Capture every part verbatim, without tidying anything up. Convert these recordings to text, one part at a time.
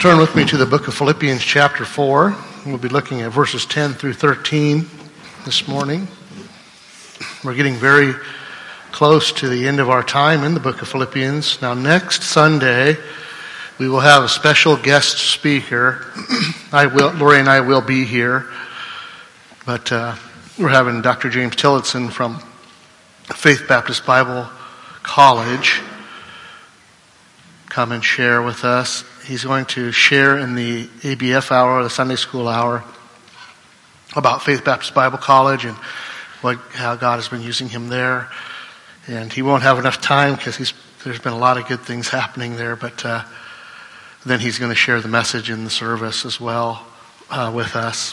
Turn with me to the book of Philippians chapter four. We'll be looking at verses ten through thirteen this morning. We're getting very close to the end of our time in the book of Philippians. Now next Sunday, we will have a special guest speaker. I will, Lori and I will be here, but uh, we're having Doctor James Tillotson from Faith Baptist Bible College come and share with us. He's going to share in the A B F hour, the Sunday school hour, about Faith Baptist Bible College and what how God has been using him there. And he won't have enough time because he's there's been a lot of good things happening there. But uh, then he's going to share the message in the service as well uh, with us.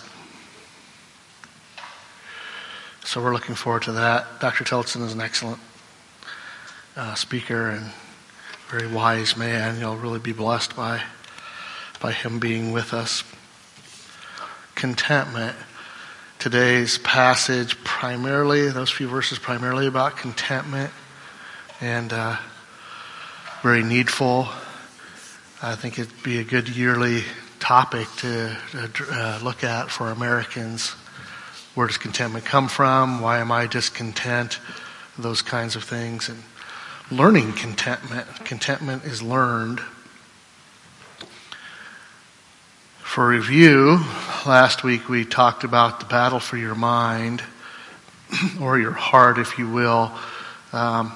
So we're looking forward to that. Doctor Tillotson is an excellent uh, speaker and very wise man. You'll really be blessed by by him being with us. Contentment. Today's passage primarily, those few verses primarily about contentment and uh, very needful. I think it'd be a good yearly topic to uh, look at for Americans. Where does contentment come from? Why am I discontent? Those kinds of things. And learning contentment. Contentment is learned. For review, last week we talked about the battle for your mind, or your heart, if you will. Um,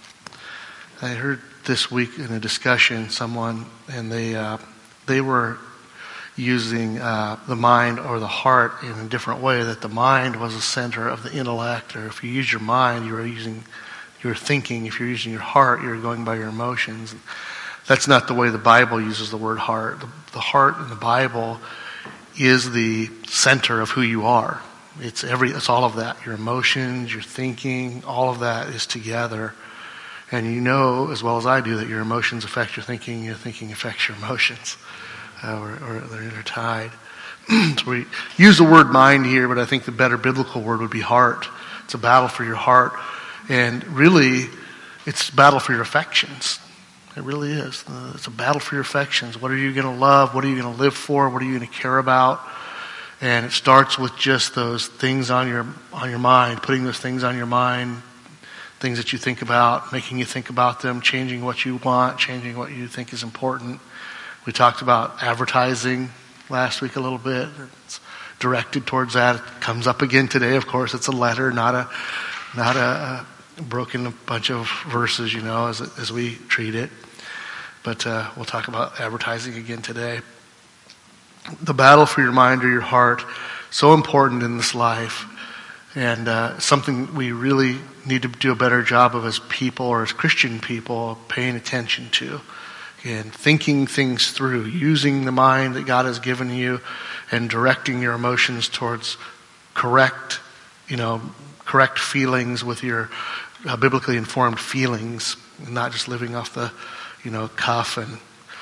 I heard this week in a discussion someone, and they uh, they were using uh, the mind or the heart in a different way. That the mind was the center of the intellect, or if you use your mind, you were using your thinking. If you're using your heart, you're going by your emotions. That's not the way the Bible uses the word heart. The, the heart in the Bible is the center of who you are. It's every. It's all of that. Your emotions, your thinking, all of that is together. And you know as well as I do that your emotions affect your thinking. Your thinking affects your emotions, uh, or, or they're intertied. So we use the word mind here, but I think the better biblical word would be heart. It's a battle for your heart, and really, it's a battle for your affections. It really is. It's a battle for your affections. What are you going to love? What are you going to live for? What are you going to care about? And it starts with just those things on your on your mind, putting those things on your mind, things that you think about, making you think about them, changing what you want, changing what you think is important. We talked about advertising last week a little bit. It's directed towards that. It comes up again today. Of course, it's a letter, not a not a, a broken bunch of verses, you know, as as we treat it. But uh, we'll talk about advertising again today. The battle for your mind or your heart, so important in this life, and uh, something we really need to do a better job of as people or as Christian people, paying attention to and thinking things through, using the mind that God has given you and directing your emotions towards correct, you know, correct feelings with your uh, biblically informed feelings, and not just living off the you know, cuff, and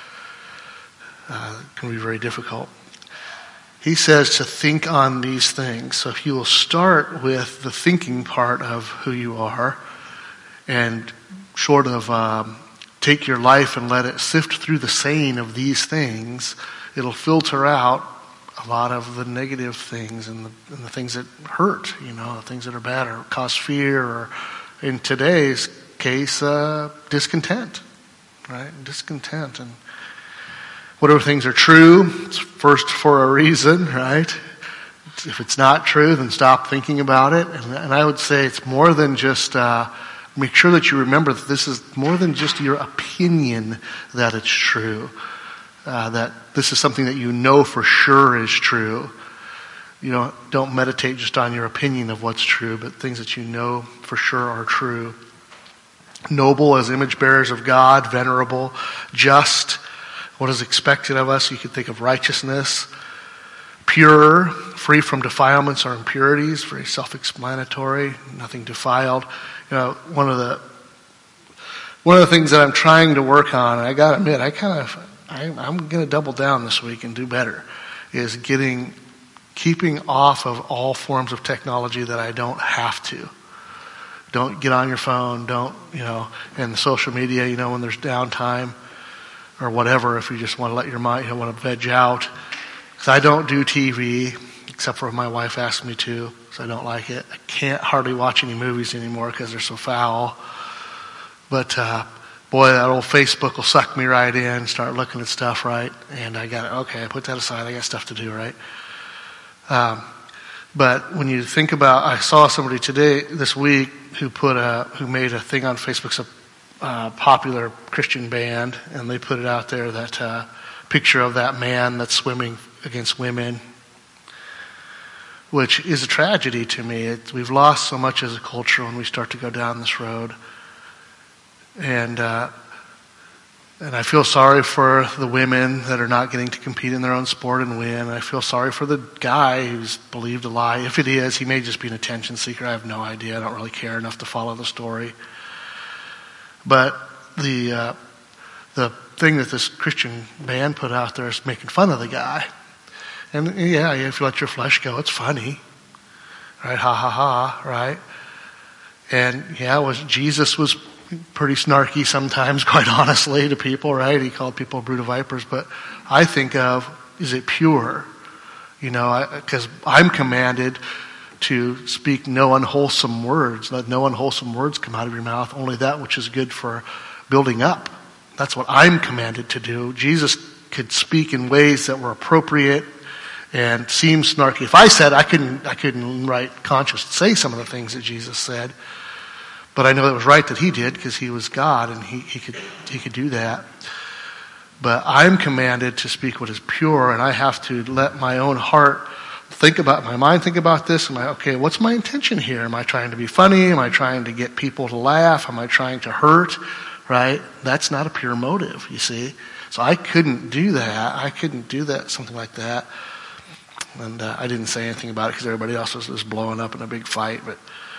uh, it can be very difficult. He says to think on these things. So if you will start with the thinking part of who you are and sort of um, take your life and let it sift through the saying of these things, it'll filter out a lot of the negative things and the, and the things that hurt, you know, the things that are bad or cause fear, or in today's case, uh, discontent. Right? Discontent. And whatever things are true, it's first for a reason, right? If it's not true, then stop thinking about it. And, and I would say it's more than just, uh, make sure that you remember that this is more than just your opinion that it's true. Uh, that this is something that you know for sure is true. You know, don't meditate just on your opinion of what's true, but things that you know for sure are true. Noble as image bearers of God, venerable, just, what is expected of us. You could think of righteousness, pure, free from defilements or impurities, very self-explanatory, nothing defiled. You know, one of the one of the things that I'm trying to work on, and I got to admit, I kind of, I, I'm going to double down this week and do better, is getting, keeping off of all forms of technology that I don't have to. Don't get on your phone. Don't, you know, and the social media, you know, when there's downtime, or whatever if you just want to let your mind, you want to veg out. Because I don't do T V, except for if my wife asks me to, because I don't like it. I can't hardly watch any movies anymore because they're so foul. But uh, boy, that old Facebook will suck me right in, start looking at stuff, right? And I got, okay, I put that aside. I got stuff to do, right? Um, but when you think about, I saw somebody today, this week, who put a, who made a thing on Facebook, it's a uh, popular Christian band, and they put it out there, that uh, picture of that man that's swimming against women, which is a tragedy to me. It, we've lost so much as a culture when we start to go down this road. And uh, and I feel sorry for the women that are not getting to compete in their own sport and win. I feel sorry for the guy who's believed a lie. If it is, he may just be an attention seeker. I have no idea. I don't really care enough to follow the story. But the uh, the thing that this Christian band put out there is making fun of the guy. And yeah, if you let your flesh go, it's funny, right? Ha ha ha, right? And yeah, was Jesus was pretty snarky sometimes, quite honestly, to people, right? He called people a brood of vipers. But I think of, is it pure? You know, because I'm commanded to speak no unwholesome words. Let no unwholesome words come out of your mouth, only that which is good for building up. That's what I'm commanded to do. Jesus could speak in ways that were appropriate and seem snarky. If I said, I couldn't, I couldn't right conscious say some of the things that Jesus said. But I know it was right that he did, because he was God and he, he could he could do that. But I'm commanded to speak what is pure, and I have to let my own heart think about, my mind think about this. Am I, okay, what's my intention here? Am I trying to be funny? Am I trying to get people to laugh? Am I trying to hurt? Right? That's not a pure motive, you see. So I couldn't do that. I couldn't do that, something like that. And uh, I didn't say anything about it because everybody else was, was blowing up in a big fight, but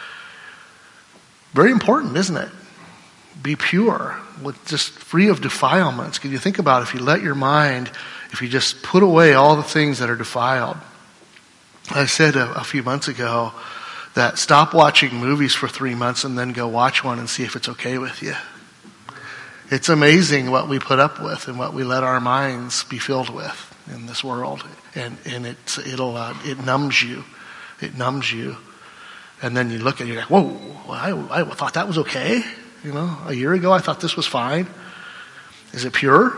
very important, isn't it? Be pure, with just free of defilements. Can you think about if you let your mind, if you just put away all the things that are defiled? I said a, a few months ago that stop watching movies for three months and then go watch one and see if it's okay with you. It's amazing what we put up with and what we let our minds be filled with in this world, and and it's it'll uh, it numbs you, it numbs you. And then you look at it, you're like, whoa, I, I thought that was okay. You know, a year ago I thought this was fine. Is it pure?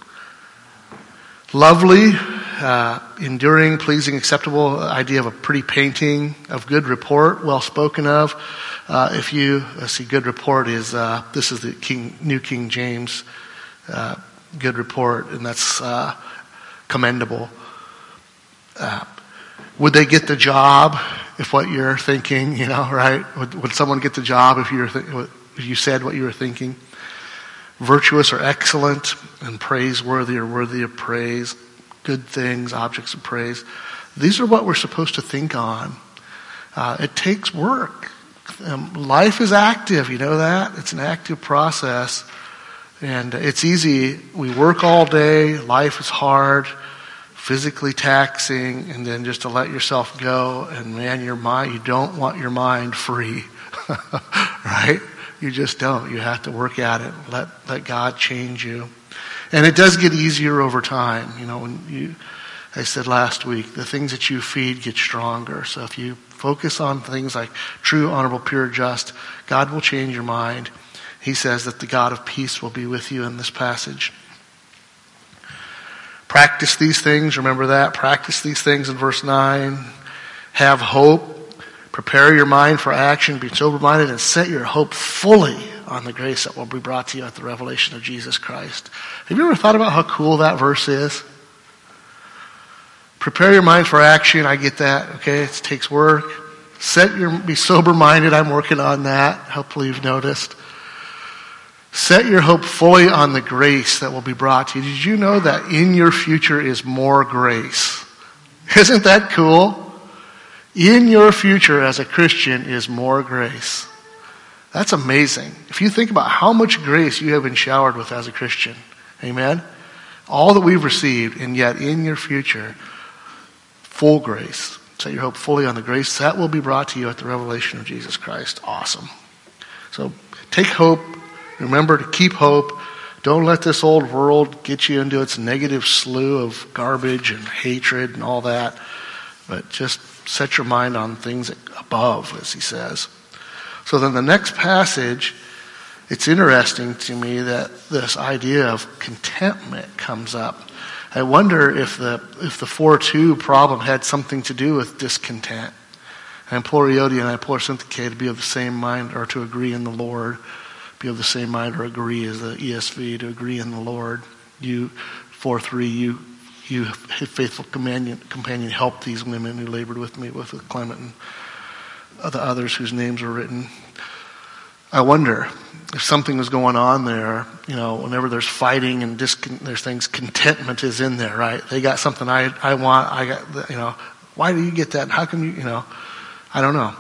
Lovely, uh, enduring, pleasing, acceptable, idea of a pretty painting, of good report, well spoken of. Uh, if you uh, see good report is, uh, this is the King, New King James, uh, good report, and that's uh, commendable. Uh, would they get the job? If what you're thinking, you know, right? Would, would someone get the job if you were th- if you said what you were thinking? Virtuous or excellent and praiseworthy or worthy of praise. Good things, objects of praise. These are what we're supposed to think on. Uh, it takes work. Um, life is active, you know that? It's an active process. And it's easy. We work all day. Life is hard. Physically taxing, and then just to let yourself go, and man, your mind, you don't want your mind free, right? You just don't. You have to work at it. Let let God change you, and it does get easier over time. You know, when you, I said last week, the things that you feed get stronger. So if you focus on things like true, honorable, pure, just, God will change your mind. He says that the God of peace will be with you in this passage. Practice these things, remember that. Practice these things in verse nine. Have hope. Prepare your mind for action. Be sober-minded and set your hope fully on the grace that will be brought to you at the revelation of Jesus Christ. Have you ever thought about how cool that verse is? Prepare your mind for action. I get that. Okay, it takes work. Set your, be sober-minded. I'm working on that. Hopefully you've noticed. Set your hope fully on the grace that will be brought to you. Did you know that in your future is more grace? Isn't that cool? In your future as a Christian is more grace. That's amazing. If you think about how much grace you have been showered with as a Christian. Amen? All that we've received, and yet in your future, full grace. Set your hope fully on the grace that will be brought to you at the revelation of Jesus Christ. Awesome. So take hope. Remember to keep hope. Don't let this old world get you into its negative slew of garbage and hatred and all that. But just set your mind on things above, as he says. So then the next passage, it's interesting to me that this idea of contentment comes up. I wonder if the if the four two problem had something to do with discontent. I implore Euodia and I implore Syntyche to be of the same mind or to agree in the Lord. Be of the same mind or agree as the E S V, to agree in the Lord. You, four three, you, you faithful companion, companion, help these women who labored with me, with Clement and the others whose names were written. I wonder if something was going on there, you know, whenever there's fighting and discon- there's things, contentment is in there, right? They got something I I want, I got, you know, why do you get that? How come you, you know, I don't know.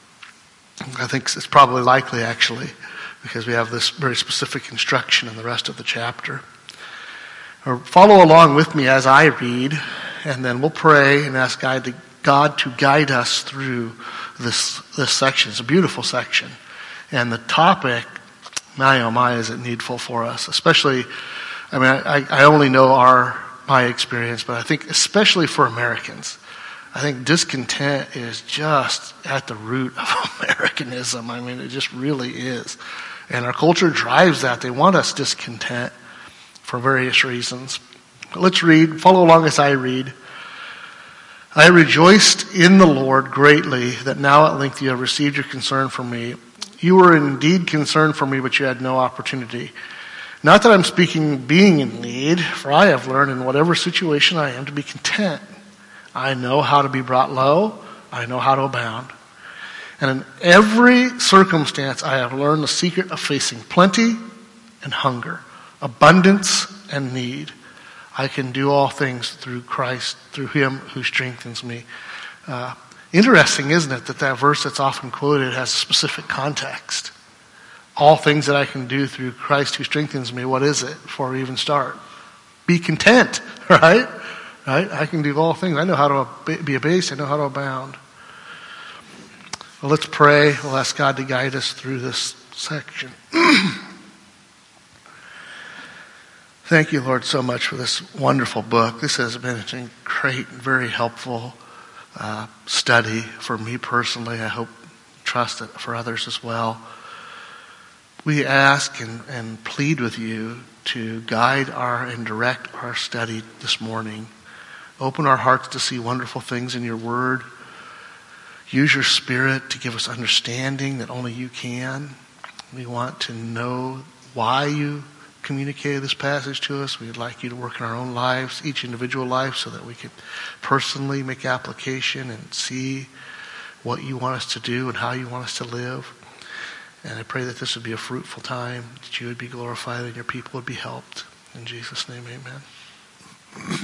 I think it's probably likely, actually, because we have this very specific instruction in the rest of the chapter. Or follow along with me as I read, and then we'll pray and ask God to, God to guide us through this this section. It's a beautiful section. And the topic, my oh my, is it needful for us? Especially, I mean, I, I only know our my experience, but I think especially for Americans, I think discontent is just at the root of Americanism. I mean, it just really is. And our culture drives that. They want us discontent for various reasons. But let's read. Follow along as I read. I rejoiced in the Lord greatly that now at length you have received your concern for me. You were indeed concerned for me, but you had no opportunity. Not that I'm speaking being in need, for I have learned in whatever situation I am to be content. I know how to be brought low. I know how to abound. And in every circumstance I have learned the secret of facing plenty and hunger, abundance and need. I can do all things through Christ, through him who strengthens me. Uh, interesting, isn't it, that that verse that's often quoted has a specific context. All things that I can do through Christ who strengthens me. What is it before we even start? Be content, right? Right? I can do all things. I know how to be abased. I know how to abound. Well, let's pray. We'll ask God to guide us through this section. Thank you, Lord, so much for this wonderful book. This has been a great, very helpful uh, study for me personally. I hope, trust it for others as well. We ask and, and plead with you to guide our and direct our study this morning. Open our hearts to see wonderful things in your word. Use your Spirit to give us understanding that only you can. We want to know why you communicated this passage to us. We'd like you to work in our own lives, each individual life, so that we could personally make application and see what you want us to do and how you want us to live. And I pray that this would be a fruitful time, that you would be glorified and your people would be helped. In Jesus' name, amen.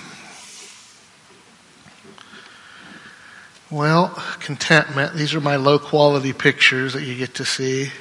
Well, contentment. These are my low-quality pictures that you get to see.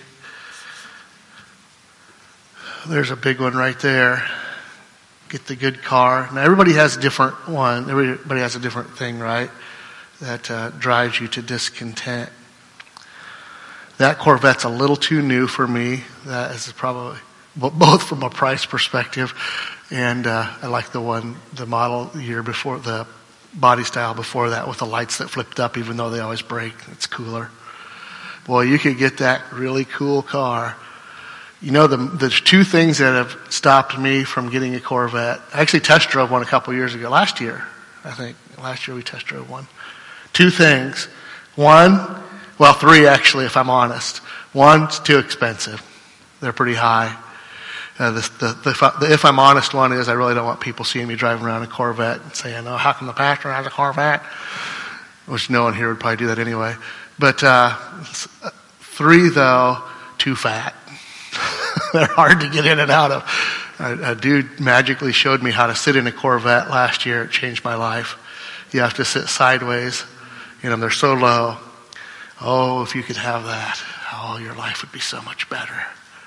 There's a big one right there. Get the good car. Now, everybody has a different one. Everybody has a different thing, right, that uh, drives you to discontent. That Corvette's a little too new for me. That is probably both from a price perspective, and uh, I like the one, the model year before, the body style before that with the lights that flipped up, even though they always break. It's cooler. Boy, you could get that really cool car. You know, the, there's two things that have stopped me from getting a Corvette. I actually test drove one a couple years ago. Last year, I think. Last year we test drove one. Two things. One, well, three actually, if I'm honest. One, it's too expensive. They're pretty high. Uh, the, the, the, the if I'm honest one is I really don't want people seeing me driving around a Corvette and saying, oh, how come the pastor has a Corvette? Which no one here would probably do that anyway. But uh, three, though, too fat. They're hard to get in and out of. A, a dude magically showed me how to sit in a Corvette last year. It changed my life. You have to sit sideways. You know, they're so low. Oh, if you could have that, oh, your life would be so much better.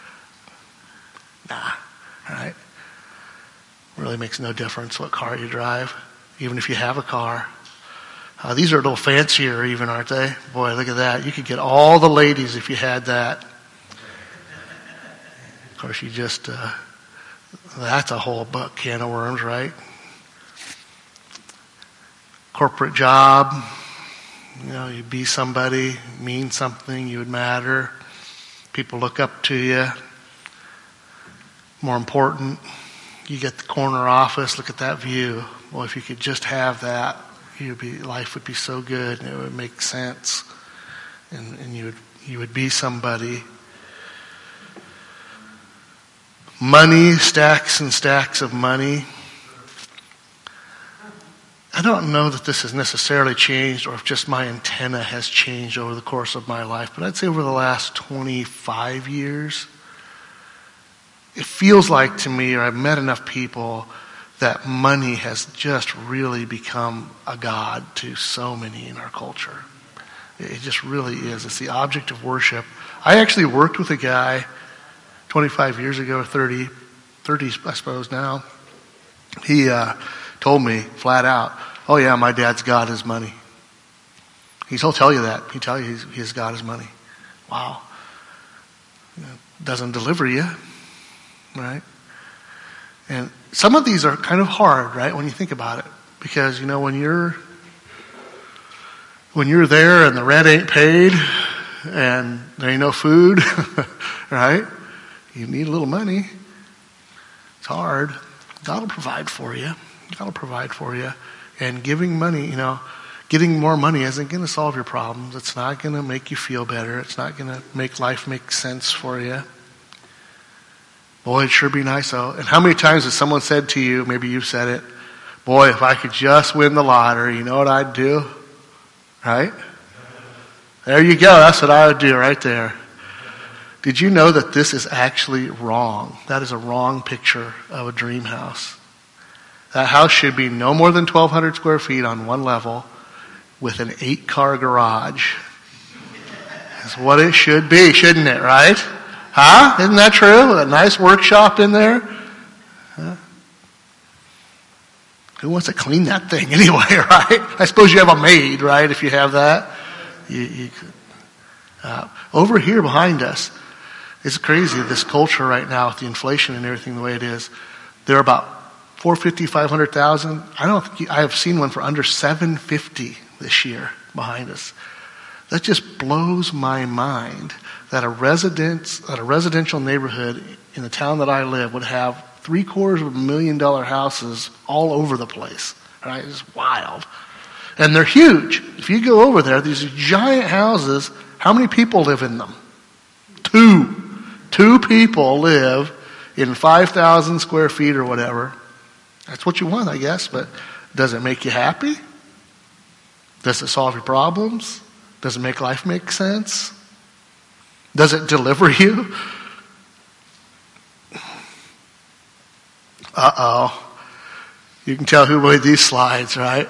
Nah, right? Really makes no difference what car you drive, even if you have a car. Uh, these are a little fancier even, aren't they? Boy, look at that. You could get all the ladies if you had that. Of course, you just, uh, That's a whole buck can of worms, right? Corporate job, you know, you be somebody, mean something, you would matter. People look up to you. More important, you get the corner office, look at that view. Well, if you could just have that, you'd be, life would be so good and it would make sense. And, and you would, you would be somebody. Money, stacks and stacks of money. I don't know that this has necessarily changed or if just my antenna has changed over the course of my life, but I'd say over the last twenty-five years, it feels like to me, or I've met enough people, that money has just really become a god to so many in our culture. It just really is. It's the object of worship. I actually worked with a guy twenty-five years ago, or thirty, thirty I suppose now. He uh, told me flat out, oh yeah, my dad's God is money. He'll tell you that. He'll tell you he's, his God is money. Wow. You know, doesn't deliver you, right? And some of these are kind of hard, right, when you think about it. Because, you know, when you're when you're there and the rent ain't paid and there ain't no food, right? You need a little money. It's hard. God will provide for you. God will provide for you. And giving money, you know, getting more money isn't going to solve your problems. It's not going to make you feel better. It's not going to make life make sense for you. Boy, it'd sure be nice though. And how many times has someone said to you, maybe you've said it, boy, if I could just win the lottery, you know what I'd do? Right? There you go. That's what I would do right there. Did you know that this is actually wrong? That is a wrong picture of a dream house. That house should be no more than twelve hundred square feet on one level with an eight-car garage. That's what it should be, shouldn't it, right? Huh? Isn't that true? A nice workshop in there? Huh? Who wants to clean that thing anyway, right? I suppose you have a maid, right, if you have that. You, you could. Uh, over here behind us, it's crazy, this culture right now with the inflation and everything the way it is. There are about four hundred fifty, five hundred thousand. I don't think you, I have seen one for under seven hundred fifty this year behind us. That just blows my mind that a residence, that a residential neighborhood in the town that I live would have three quarters of a million dollar houses all over the place. Right? It's wild. And they're huge. If you go over there, these giant houses, how many people live in them? Two. Two people live in five thousand square feet or whatever. That's what you want, I guess, but does it make you happy? Does it solve your problems? Does it make life make sense? Does it deliver you? Uh-oh. You can tell who made these slides, right?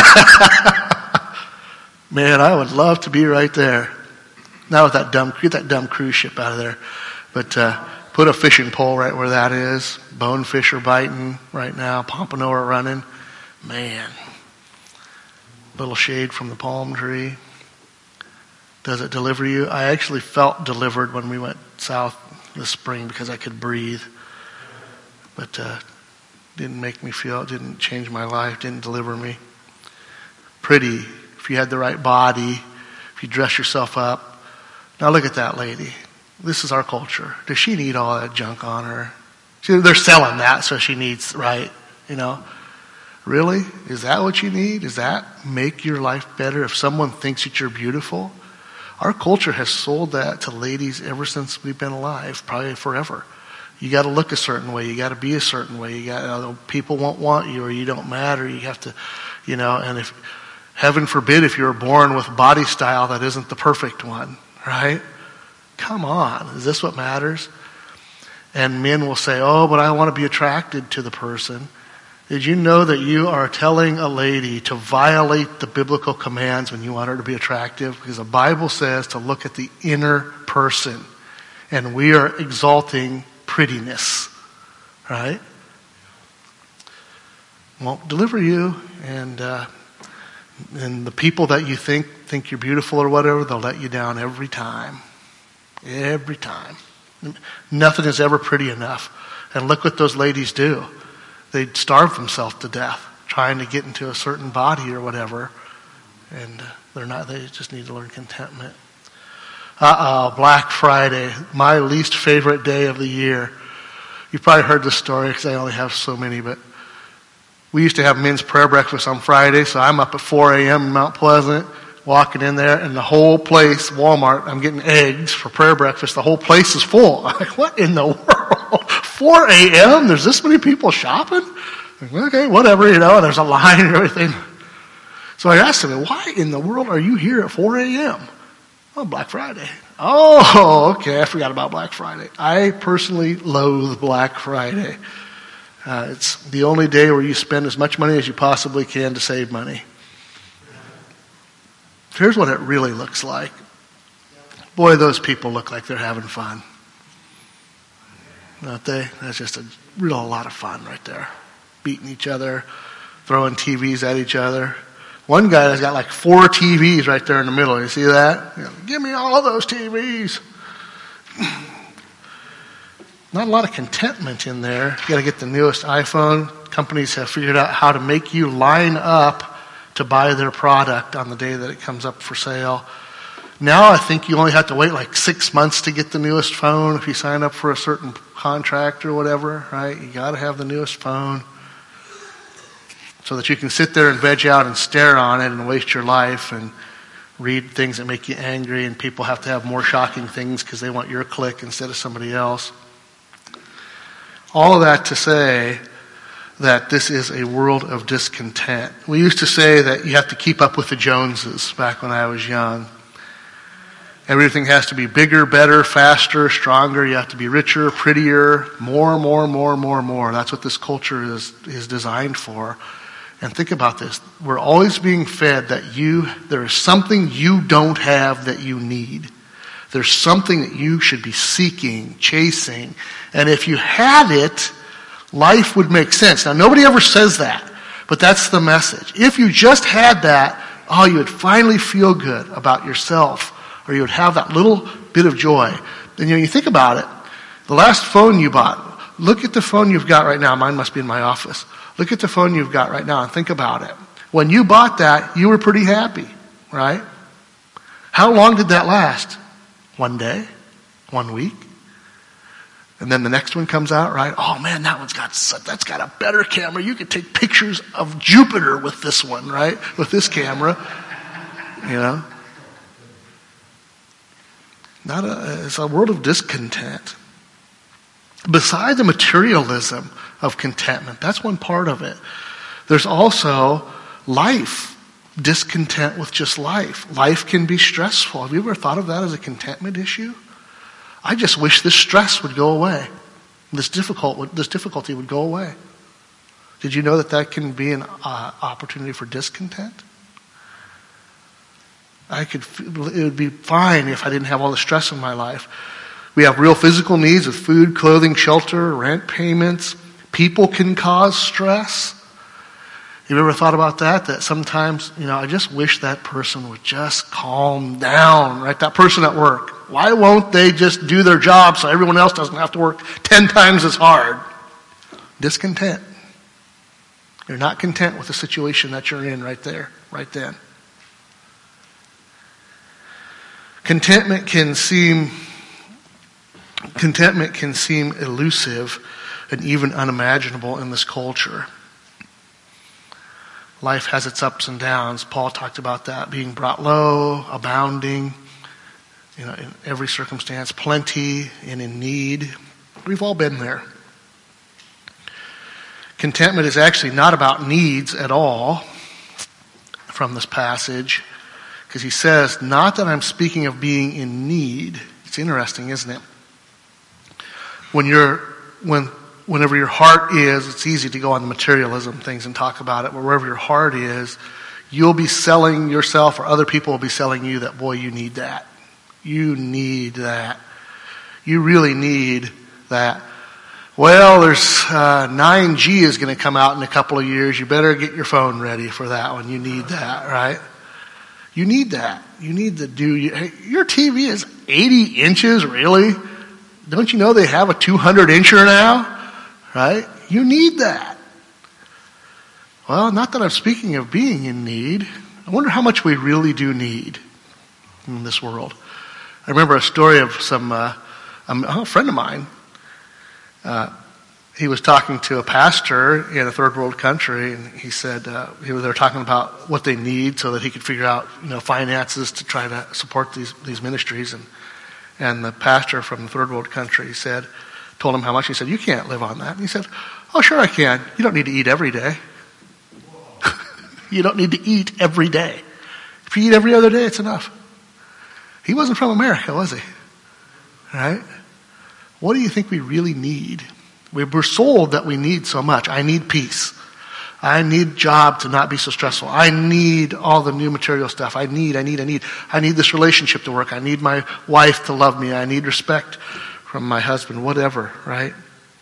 Man, I would love to be right there. Not with that dumb, get that dumb cruise ship out of there. But uh, put a fishing pole right where that is. Bonefish are biting right now. Pompano are running. Man. Little shade from the palm tree. Does it deliver you? I actually felt delivered when we went south this spring because I could breathe. But uh, didn't make me feel, didn't change my life, didn't deliver me. Pretty, if you had the right body, if you dress yourself up. Now look at that lady. This is our culture. Does she need all that junk on her? See, they're selling that, so she needs, right? You know? Really? Is that what you need? Does that make your life better if someone thinks that you're beautiful? Our culture has sold that to ladies ever since we've been alive, probably forever. You got to look a certain way. You got to be a certain way. You got you know, people won't want you, or you don't matter. You have to, you know. And if heaven forbid, if you're born with body style that isn't the perfect one, right? Come on, is this what matters? And men will say, "Oh, but I want to be attracted to the person." Did you know that you are telling a lady to violate the biblical commands when you want her to be attractive? Because the Bible says to look at the inner person. And we are exalting prettiness. Right? Won't deliver you. And uh, and the people that you think think you're beautiful or whatever, they'll let you down every time. Every time. Nothing is ever pretty enough. And look what those ladies do. They starve themselves to death trying to get into a certain body or whatever. And they're not, they just need to learn contentment. Uh-oh, Black Friday, my least favorite day of the year. You've probably heard this story because I only have so many, but we used to have men's prayer breakfast on Friday, so I'm up at four a.m. in Mount Pleasant, walking in there, and the whole place, Walmart, I'm getting eggs for prayer breakfast. The whole place is full. I'm like, what in the world? four a.m.? There's this many people shopping? Like, okay, whatever, you know, there's a line and everything. So I asked him, why in the world are you here at four a.m.? Oh, Black Friday. Oh, okay, I forgot about Black Friday. I personally loathe Black Friday. Uh, it's the only day where you spend as much money as you possibly can to save money. Here's what it really looks like. Boy, those people look like they're having fun. Don't they? That's just a real lot of fun right there. Beating each other, throwing T Vs at each other. One guy has got like four T Vs right there in the middle. You see that? You know, give me all of those T Vs. Not a lot of contentment in there. You got to get the newest iPhone. Companies have figured out how to make you line up to buy their product on the day that it comes up for sale. Now I think you only have to wait like six months to get the newest phone if you sign up for a certain contract or whatever, right? You got to have the newest phone so that you can sit there and veg out and stare on it and waste your life and read things that make you angry, and people have to have more shocking things because they want your click instead of somebody else. All of that to say that this is a world of discontent. We used to say that you have to keep up with the Joneses back when I was young. Everything has to be bigger, better, faster, stronger. You have to be richer, prettier, more, more, more, more, more. That's what this culture is, is designed for. And think about this. We're always being fed that you, there is something you don't have that you need. There's something that you should be seeking, chasing. And if you had it, life would make sense. Now, nobody ever says that, but that's the message. If you just had that, oh, you would finally feel good about yourself, or you would have that little bit of joy. And you know, you think about it, the last phone you bought, look at the phone you've got right now. Mine must be in my office. Look at the phone you've got right now and think about it. When you bought that, you were pretty happy, right? How long did that last? One day? One week? And then the next one comes out, right? Oh man, that one's got, that's got a better camera. You could take pictures of Jupiter with this one, right? With this camera. You know? Not a, it's a world of discontent. Beside the materialism of contentment, that's one part of it. There's also life, discontent with just life. Life can be stressful. Have you ever thought of that as a contentment issue? I just wish this stress would go away. This difficult, this difficulty would go away. Did you know that that can be an uh, opportunity for discontent? I could, it would be fine if I didn't have all the stress in my life. We have real physical needs of food, clothing, shelter, rent payments. People can cause stress. Have you ever thought about that? That sometimes, you know, I just wish that person would just calm down, right? That person at work. Why won't they just do their job so everyone else doesn't have to work ten times as hard? Discontent. You're not content with the situation that you're in right there, right then. Contentment can seem contentment can seem elusive and even unimaginable in this culture. Life has its ups and downs. Paul talked about that, being brought low, abounding, you know, in every circumstance, plenty and in need. We've all been there. Contentment is actually not about needs at all from this passage, because he says, not that I'm speaking of being in need. It's interesting, isn't it? When you're, when, whenever your heart is, it's easy to go on the materialism things and talk about it, but wherever your heart is, you'll be selling yourself, or other people will be selling you that, boy, you need that. You need that. You really need that. Well, there's uh, nine G is going to come out in a couple of years. You better get your phone ready for that one. You need that, right? You need that. You need to do, hey, your T V is eighty inches, really? Don't you know they have a two hundred incher now? right? You need that. Well, not that I'm speaking of being in need. I wonder how much we really do need in this world. I remember a story of some, uh, a friend of mine. Uh, he was talking to a pastor in a third world country, and he said uh, he was, they were talking about what they need so that he could figure out, you know, finances to try to support these these ministries. And and the pastor from the third world country said, told him how much. He said, "You can't live on that." And he said, "Oh, sure I can. You don't need to eat every day. You don't need to eat every day. If you eat every other day, it's enough." He wasn't from America, was he? Right? What do you think we really need? We're sold that we need so much. I need peace. I need job to not be so stressful. I need all the new material stuff. I need, I need, I need. I need this relationship to work. I need my wife to love me. I need respect from my husband, whatever, right?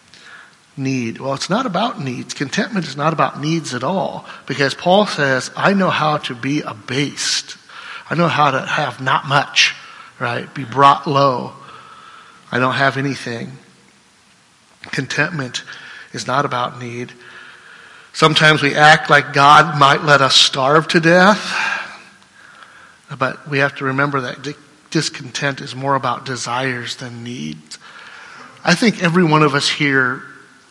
Need. Well, it's not about needs. Contentment is not about needs at all. Because Paul says, I know how to be abased. I know how to have not much, right? Be brought low. I don't have anything. Contentment is not about need. Sometimes we act like God might let us starve to death. But we have to remember that discontent is more about desires than needs. I think every one of us here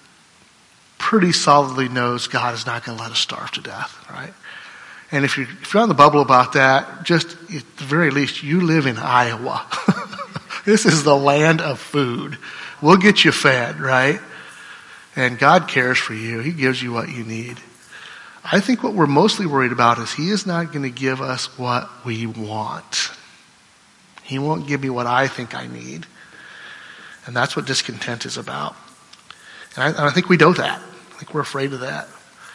pretty solidly knows God is not going to let us starve to death, right? And if you're, if you're on the bubble about that, just at the very least, you live in Iowa. This is the land of food. We'll get you fed, right? And God cares for you. He gives you what you need. I think what we're mostly worried about is He is not going to give us what we want. He won't give me what I think I need. And that's what discontent is about. And I, and I think we know that. I think we're afraid of that.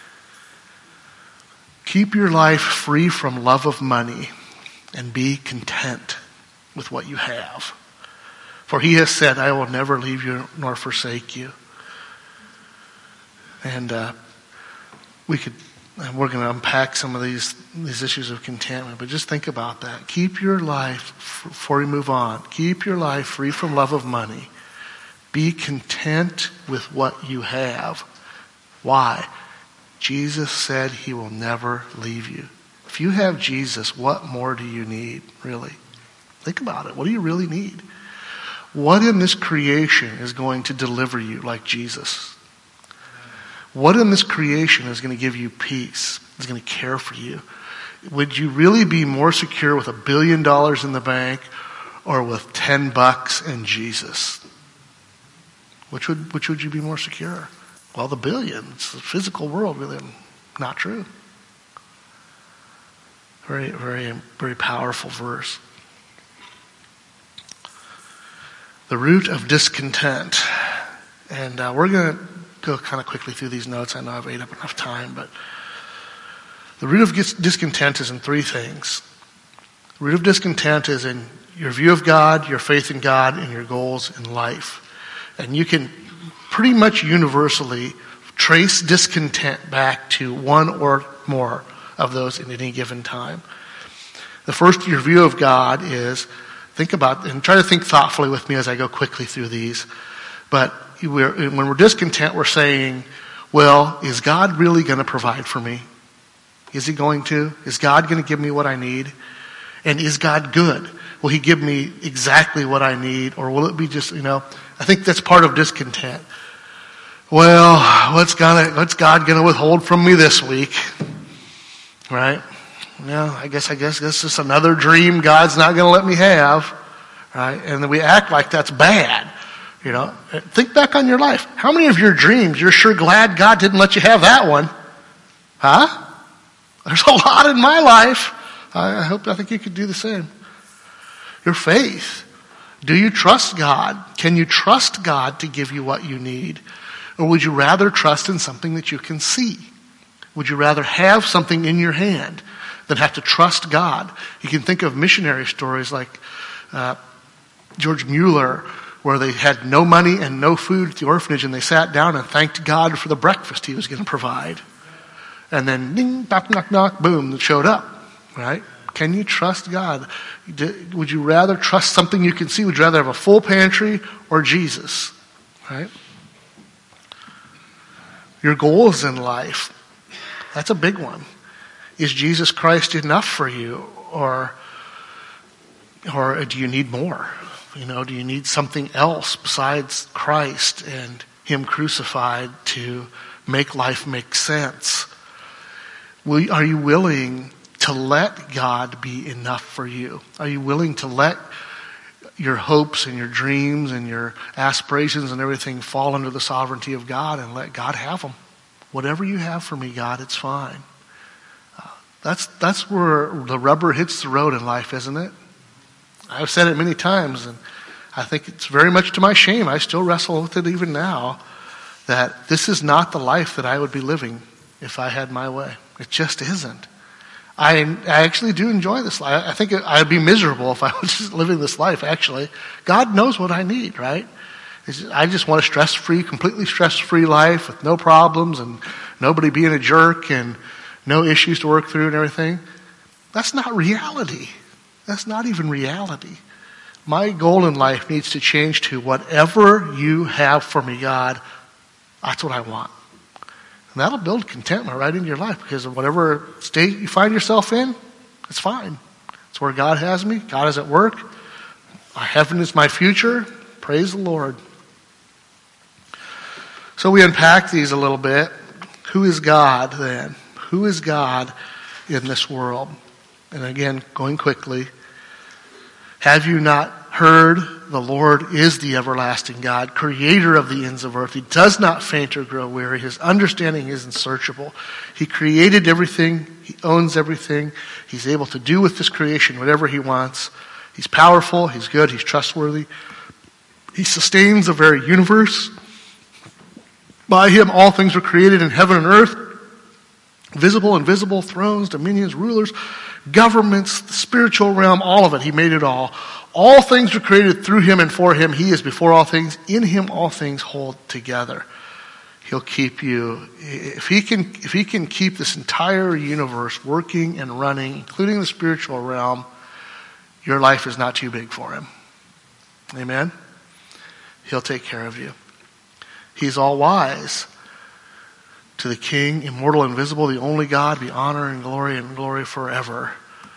Keep your life free from love of money and be content with what you have. For He has said, I will never leave you nor forsake you. And uh, we could, and we're going to unpack some of these, these issues of contentment, but just think about that. Keep your life, before we move on, keep your life free from love of money. Be content with what you have. Why? Jesus said He will never leave you. If you have Jesus, what more do you need, really? Think about it. What do you really need? What in this creation is going to deliver you like Jesus? What in this creation is going to give you peace, is going to care for you? Would you really be more secure with a billion dollars in the bank or with ten bucks and Jesus? Which would which would you be more secure? Well, the billion. It's the physical world, really. Not true. Very, very, very powerful verse. The root of discontent. And uh, we're going to go kind of quickly through these notes. I know I've ate up enough time, but the root of discontent is in three things. The root of discontent is in your view of God, your faith in God, and your goals in life. And you can pretty much universally trace discontent back to one or more of those in any given time. The first, your view of God is, think about, and try to think thoughtfully with me as I go quickly through these. But we're, when we're discontent, we're saying, well, is God really going to provide for me? Is He going to? Is God going to give me what I need? And is God good? Will He give me exactly what I need? Or will it be just, you know, I think that's part of discontent. Well, what's God, what's God going to withhold from me this week? Right? Well, I guess, I guess this is another dream God's not going to let me have. Right? And then we act like that's bad. You know, think back on your life. How many of your dreams you're sure glad God didn't let you have that one? Huh? There's a lot in my life. I hope, I think you could do the same. Your faith. Do you trust God? Can you trust God to give you what you need? Or would you rather trust in something that you can see? Would you rather have something in your hand than have to trust God? You can think of missionary stories like uh, George Mueller, where they had no money and no food at the orphanage, and they sat down and thanked God for the breakfast He was going to provide. And then, ding, knock, knock, knock, boom, it showed up, right? Can you trust God? Would you rather trust something you can see? Would you rather have a full pantry or Jesus, right? your goals in life. That's a big one. Is Jesus Christ enough for you? Or, or do you need more? You know, do you need something else besides Christ and Him crucified to make life make sense? Will, are you willing to let God be enough for you? Are you willing to let your hopes and your dreams and your aspirations and everything fall under the sovereignty of God and let God have them? Whatever you have for me, God, it's fine. Uh, that's that's where the rubber hits the road in life, isn't it? I've said it many times, and I think it's very much to my shame. I still wrestle with it even now, that this is not the life that I would be living if I had my way. It just isn't. I, I actually do enjoy this life. I think I'd be miserable if I was just living this life, actually. God knows what I need, right? I just want a stress-free, completely stress-free life with no problems and nobody being a jerk and no issues to work through and everything. That's not reality. That's not even reality. My goal in life needs to change to whatever you have for me, God, that's what I want. And that'll build contentment right into your life, because of whatever state you find yourself in, it's fine. It's where God has me. God is at work. Heaven is my future. Praise the Lord. So we unpack these a little bit. Who is God then? Who is God in this world? And again, going quickly, have you not heard? The Lord is the everlasting God, creator of the ends of earth. He does not faint or grow weary. His understanding is unsearchable. He created everything. He owns everything. He's able to do with this creation whatever he wants. He's powerful. He's good. He's trustworthy. He sustains the very universe. By him all things were created in heaven and earth, visible, invisible, thrones, dominions, rulers, governments, the spiritual realm, all of it. He made it all. All things were created through him and for him. He is before all things. In him all things hold together. He'll keep you. If he can, if he can keep this entire universe working and running, including the spiritual realm, your life is not too big for him. Amen? He'll take care of you. He's all wise. To the King, immortal, invisible, the only God, be honor and glory and glory forever.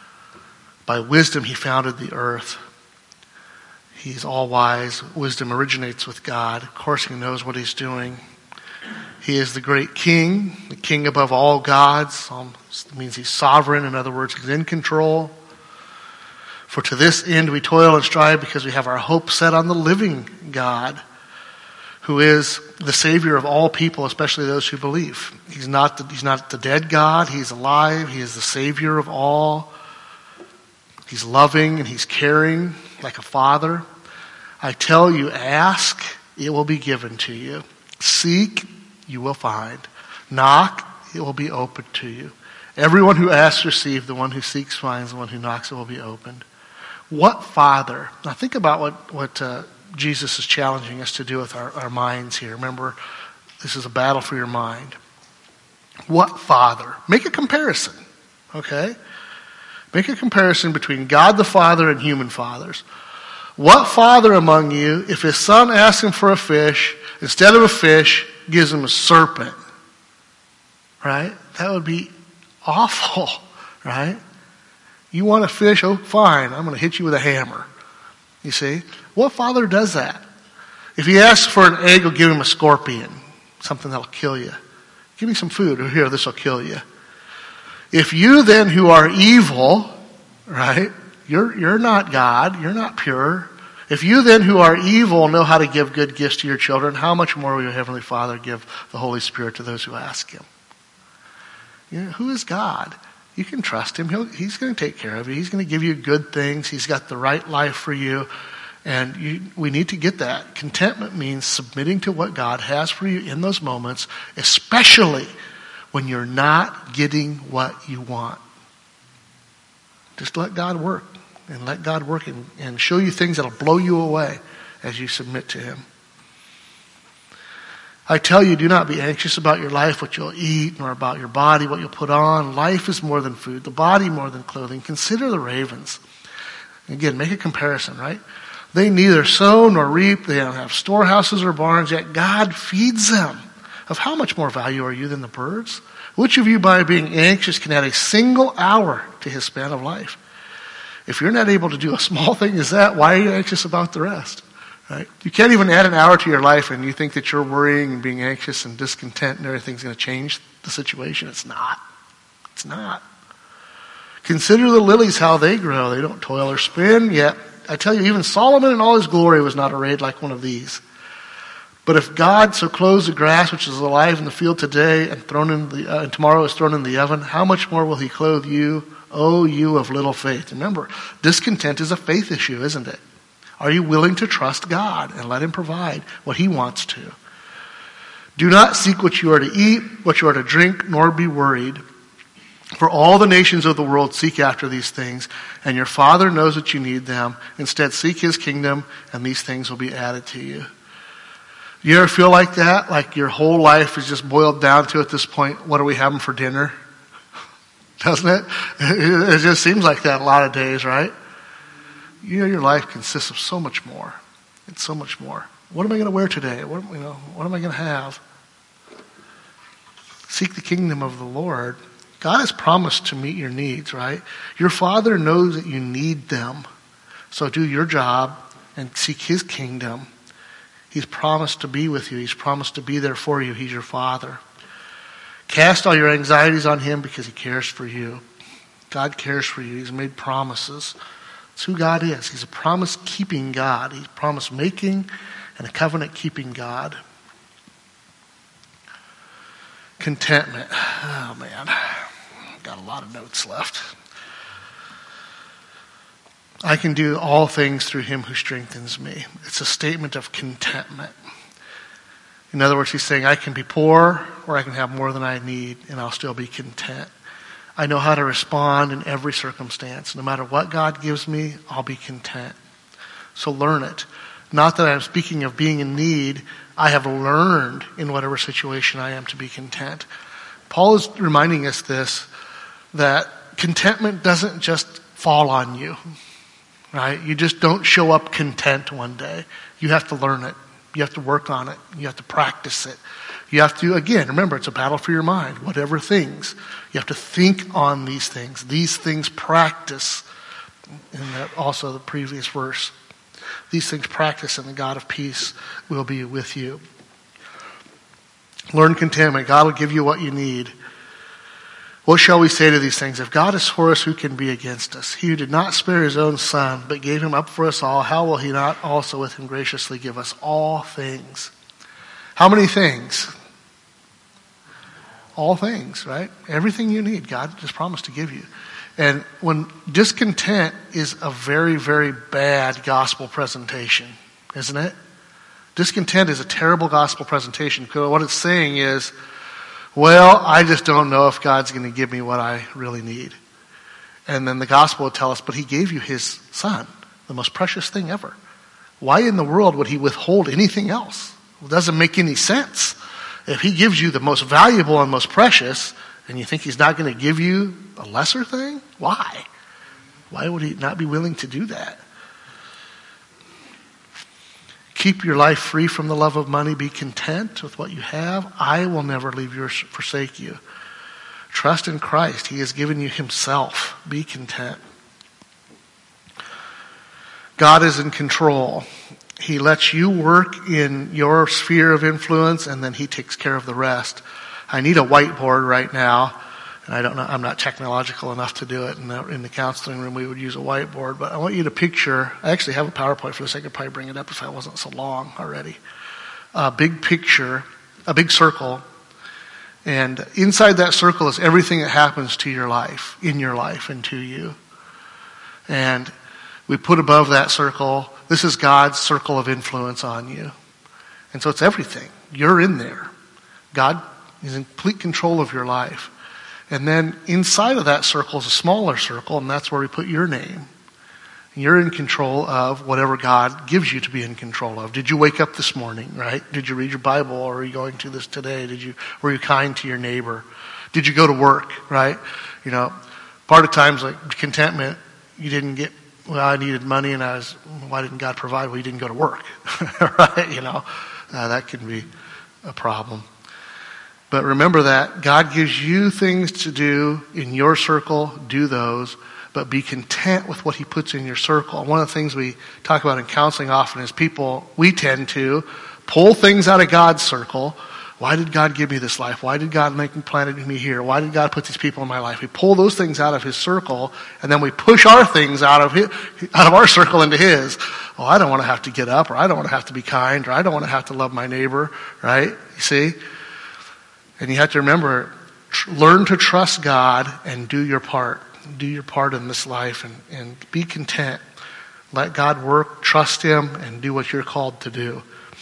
By wisdom he founded the earth. He's all wise. Wisdom originates with God. Of course he knows what he's doing. He is the great King, the King above all gods. It means he's sovereign. In other words, he's in control. For to this end we toil and strive, because we have our hope set on the living God, who is the Savior of all people, especially those who believe. He's not the, he's not the dead God. He's alive. He is the Savior of all. He's loving and he's caring like a father. I tell you, ask, it will be given to you. Seek, you will find. Knock, it will be opened to you. Everyone who asks receives. The one who seeks finds. The one who knocks, it will be opened. What father? Now think about what, what uh, Jesus is challenging us to do with our, our minds here. Remember, this is a battle for your mind. What father? Make a comparison, okay? Make a comparison between God the Father and human fathers. What father among you, if his son asks him for a fish, instead of a fish, gives him a serpent? Right? That would be awful, right? You want a fish? Oh, fine. I'm going to hit you with a hammer. You see? What father does that? If he asks for an egg, he'll give him a scorpion, something that'll kill you. Give me some food, or here, this will kill you. If you then who are evil, right, you're, you're not God, you're not pure. If you then who are evil know how to give good gifts to your children, how much more will your Heavenly Father give the Holy Spirit to those who ask him? You know, who is God? You can trust him. He'll, he's going to take care of you. He's going to give you good things. He's got the right life for you. And you, we need to get that. Contentment means submitting to what God has for you in those moments, especially when you're not getting what you want. Just let God work. And let God work and, and show you things that'll blow you away as you submit to him. I tell you, do not be anxious about your life, what you'll eat, nor about your body, what you'll put on. Life is more than food, the body more than clothing. Consider the ravens. Again, make a comparison, right? They neither sow nor reap. They don't have storehouses or barns, yet God feeds them. Of how much more value are you than the birds? Which of you by being anxious can add a single hour to his span of life? If you're not able to do a small thing as that, why are you anxious about the rest? Right? You can't even add an hour to your life and you think that you're worrying and being anxious and discontent and everything's going to change the situation. It's not. It's not. Consider the lilies, how they grow. They don't toil or spin, yet I tell you, even Solomon in all his glory was not arrayed like one of these. But if God so clothes the grass which is alive in the field today and thrown in the uh, and tomorrow is thrown in the oven, how much more will he clothe you, O you of little faith? Remember, discontent is a faith issue, isn't it? Are you willing to trust God and let him provide what he wants to? Do not seek what you are to eat, what you are to drink, nor be worried. For all the nations of the world seek after these things, and your Father knows that you need them. Instead, seek his kingdom, and these things will be added to you. You ever feel like that? Like your whole life is just boiled down to, at this point, what are we having for dinner? Doesn't it? It just seems like that a lot of days, right? You know, your life consists of so much more. It's so much more. What am I going to wear today? What, you know, what am I going to have? Seek the kingdom of the Lord. God has promised to meet your needs, right? Your Father knows that you need them. So do your job and seek his kingdom. He's promised to be with you. He's promised to be there for you. He's your Father. Cast all your anxieties on him because he cares for you. God cares for you. He's made promises. That's who God is. He's a promise-keeping God. He's a promise-making and a covenant-keeping God. Contentment. Oh, man. I've got a lot of notes left. I can do all things through him who strengthens me. It's a statement of contentment. In other words, he's saying, I can be poor or I can have more than I need and I'll still be content. I know how to respond in every circumstance. No matter what God gives me, I'll be content. So learn it. Not that I'm speaking of being in need. I have learned in whatever situation I am to be content. Paul is reminding us this, that contentment doesn't just fall on you. Right? You just don't show up content one day. You have to learn it. You have to work on it. You have to practice it. You have to, again, remember, it's a battle for your mind. Whatever things. You have to think on these things. These things practice. In that also the previous verse. These things practice and the God of peace will be with you. Learn contentment. God will give you what you need. What shall we say to these things? If God is for us, who can be against us? He who did not spare his own son, but gave him up for us all, how will he not also with him graciously give us all things? How many things? All things, right? Everything you need, God just promised to give you. And when discontent is a very, very bad gospel presentation, isn't it? Discontent is a terrible gospel presentation because what it's saying is, well, I just don't know if God's going to give me what I really need. And then the gospel will tell us, but he gave you his son, the most precious thing ever. Why in the world would he withhold anything else? It doesn't make any sense. If he gives you the most valuable and most precious, and you think he's not going to give you a lesser thing? Why? Why would he not be willing to do that? Keep your life free from the love of money. Be content with what you have. I will never leave you or forsake you. Trust in Christ. He has given you himself. Be content. God is in control. He lets you work in your sphere of influence and then he takes care of the rest. I need a whiteboard right now. And I don't know, I'm not technological enough to do it. In the, in the counseling room, we would use a whiteboard. But I want you to picture, I actually have a PowerPoint for this. I could probably bring it up if I wasn't so long already. A big picture, a big circle. And inside that circle is everything that happens to your life, in your life, and to you. And we put above that circle, this is God's circle of influence on you. And so it's everything. You're in there. God is in complete control of your life. And then inside of that circle is a smaller circle, and that's where we put your name. And you're in control of whatever God gives you to be in control of. Did you wake up this morning, right? Did you read your Bible, or are you going to this today? Did you, were you kind to your neighbor? Did you go to work, right? You know, part of times like contentment, you didn't get, well, I needed money, and I was, why didn't God provide? Well, you didn't go to work, right? You know, uh, that can be a problem. But remember that God gives you things to do in your circle, do those, but be content with what he puts in your circle. One of the things we talk about in counseling often is people, we tend to pull things out of God's circle. Why did God give me this life? Why did God make me planted me here? Why did God put these people in my life? We pull those things out of his circle, and then we push our things out of his, out of our circle into his. Oh, I don't want to have to get up, or I don't want to have to be kind, or I don't want to have to love my neighbor, right? You see? And you have to remember, tr- learn to trust God and do your part. Do your part in this life and, and be content. Let God work, trust him, and do what you're called to do.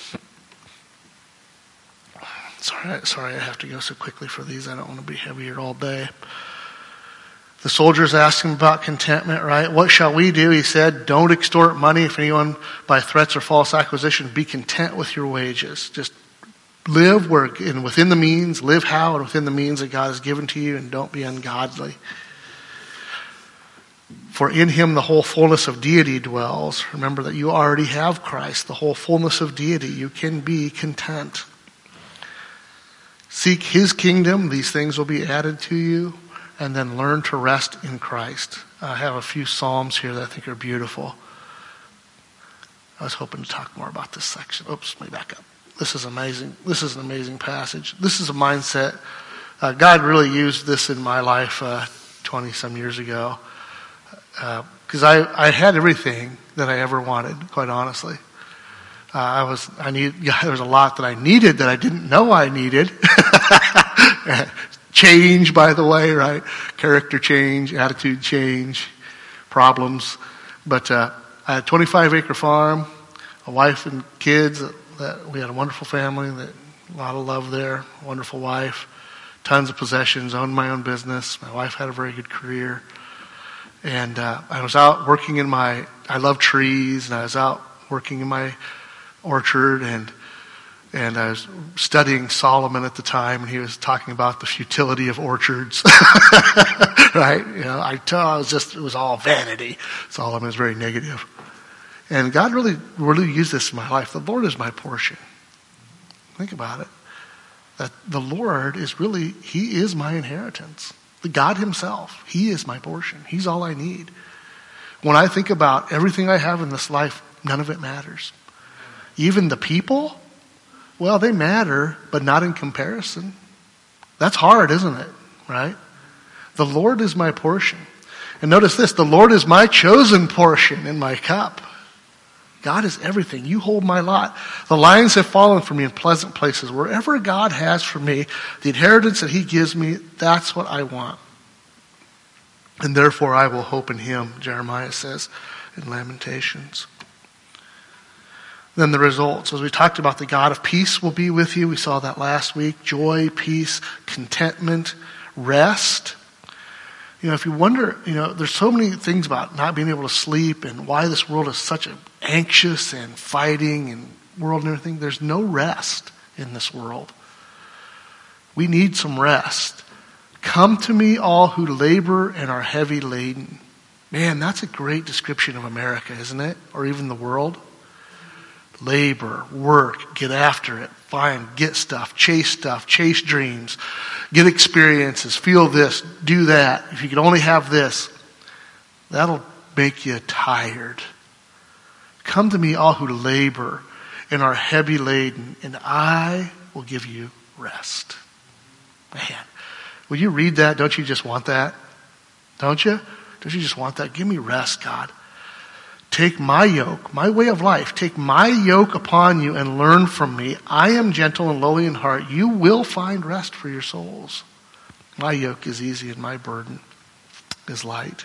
Sorry, sorry I have to go so quickly for these. I don't want to be heavier all day. The soldiers asked him about contentment, right? What shall we do? He said, don't extort money if anyone by threats or false accusations. Be content with your wages. Just live where, and within the means, live how and within the means that God has given to you, and don't be ungodly. For in him the whole fullness of deity dwells. Remember that you already have Christ, the whole fullness of deity. You can be content. Seek his kingdom, these things will be added to you, and then learn to rest in Christ. I have a few Psalms here that I think are beautiful. I was hoping to talk more about this section. Oops, let me back up. This is amazing. This is an amazing passage. This is a mindset. Uh, God really used this in my life uh, twenty-some years ago. Because uh, I, I had everything that I ever wanted, quite honestly. Uh, I was, I need, yeah, there was a lot that I needed that I didn't know I needed. Change, by the way, right? Character change, attitude change, problems. But uh, I had a twenty-five acre farm, a wife and kids. That we had a wonderful family, that a lot of love there, wonderful wife, tons of possessions, owned my own business. My wife had a very good career. And uh, I was out working in my, I love trees, and I was out working in my orchard, and and I was studying Solomon at the time, and he was talking about the futility of orchards. Right? You know, I, I was just, it was all vanity. Solomon is very negative. And God really, really used this in my life. The Lord is my portion. Think about it. That the Lord is really, he is my inheritance. The God himself, he is my portion. He's all I need. When I think about everything I have in this life, none of it matters. Even the people, well, they matter, but not in comparison. That's hard, isn't it? Right? The Lord is my portion. And notice this, the Lord is my chosen portion in my cup. God is everything. You hold my lot. The lines have fallen for me in pleasant places. Wherever God has for me, the inheritance that he gives me, that's what I want. And therefore I will hope in him, Jeremiah says in Lamentations. Then the results. As we talked about, the God of peace will be with you. We saw that last week. Joy, peace, contentment, rest. You know, if you wonder, you know, there's so many things about not being able to sleep and why this world is such an anxious and fighting and world and everything. There's no rest in this world. We need some rest. Come to me, all who labor and are heavy laden. Man, that's a great description of America, isn't it? Or even the world. Labor, work, get after it, find, get stuff, chase stuff, chase dreams, get experiences, feel this, do that. If you could only have this, that'll make you tired. Come to me, all who labor and are heavy laden, and I will give you rest. Man, will you read that? Don't you just want that? Don't you? Don't you just want that? Give me rest, God. Take my yoke, my way of life, take my yoke upon you and learn from me. I am gentle and lowly in heart. You will find rest for your souls. My yoke is easy and my burden is light.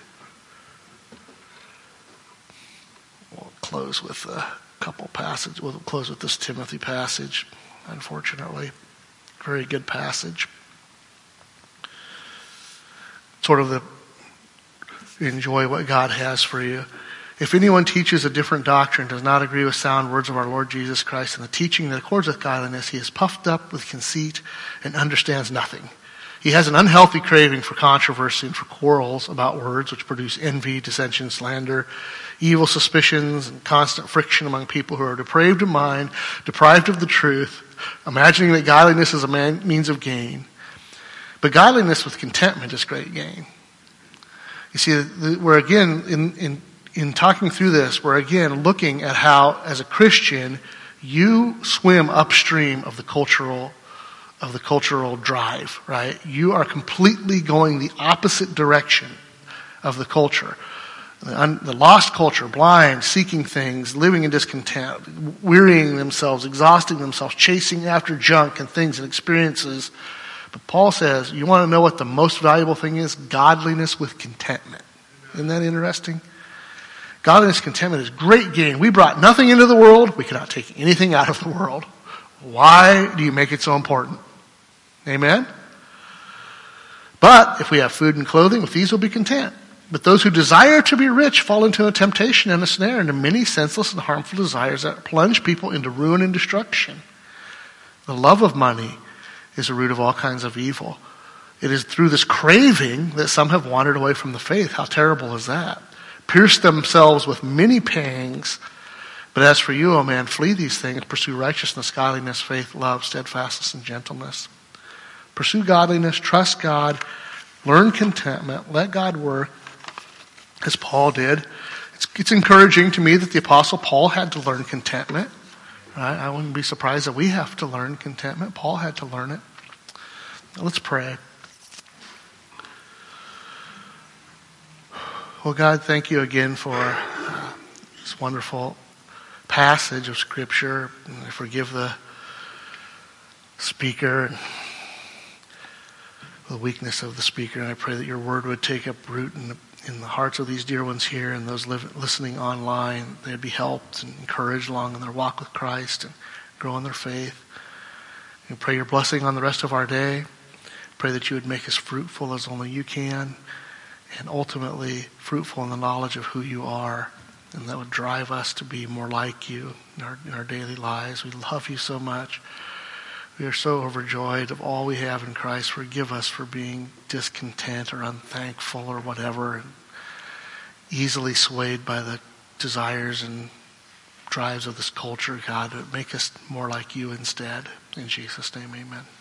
We'll close with a couple passages. We'll close with this Timothy passage, unfortunately. Very good passage. Sort of the enjoy what God has for you. If anyone teaches a different doctrine, does not agree with sound words of our Lord Jesus Christ and the teaching that accords with godliness, he is puffed up with conceit and understands nothing. He has an unhealthy craving for controversy and for quarrels about words, which produce envy, dissension, slander, evil suspicions, and constant friction among people who are depraved of mind, deprived of the truth, imagining that godliness is a man, means of gain. But godliness with contentment is great gain. You see, we're again, in, in, in talking through this, we're again looking at how, as a Christian, you swim upstream of the cultural of the cultural drive, right? You are completely going the opposite direction of the culture. The, un, the lost culture, blind, seeking things, living in discontent, wearying themselves, exhausting themselves, chasing after junk and things and experiences. But Paul says, you want to know what the most valuable thing is? Godliness with contentment. Isn't that interesting? Godliness, contentment is great gain. We brought nothing into the world. We cannot take anything out of the world. Why do you make it so important? Amen? But if we have food and clothing, with these we'll be content. But those who desire to be rich fall into a temptation and a snare, into many senseless and harmful desires that plunge people into ruin and destruction. The love of money is the root of all kinds of evil. It is through this craving that some have wandered away from the faith. How terrible is that? Pierced themselves with many pangs. But as for you, O man, flee these things. Pursue righteousness, godliness, faith, love, steadfastness, and gentleness. Pursue godliness, trust God, learn contentment, let God work, as Paul did. It's, it's encouraging to me that the Apostle Paul had to learn contentment. Right? I wouldn't be surprised that we have to learn contentment. Paul had to learn it. Let's pray. Well, God, thank you again for uh, this wonderful passage of Scripture. And forgive the speaker, the weakness of the speaker. And I pray that your word would take up root in the, in the hearts of these dear ones here and those live, listening online. They'd be helped and encouraged along in their walk with Christ and grow in their faith. And pray your blessing on the rest of our day. Pray that you would make us fruitful as only you can, and ultimately fruitful in the knowledge of who you are, and that would drive us to be more like you in our, in our daily lives. We love you so much. We are so overjoyed of all we have in Christ. Forgive us for being discontent or unthankful or whatever, and easily swayed by the desires and drives of this culture, God. Make us more like you instead. In Jesus' name, amen.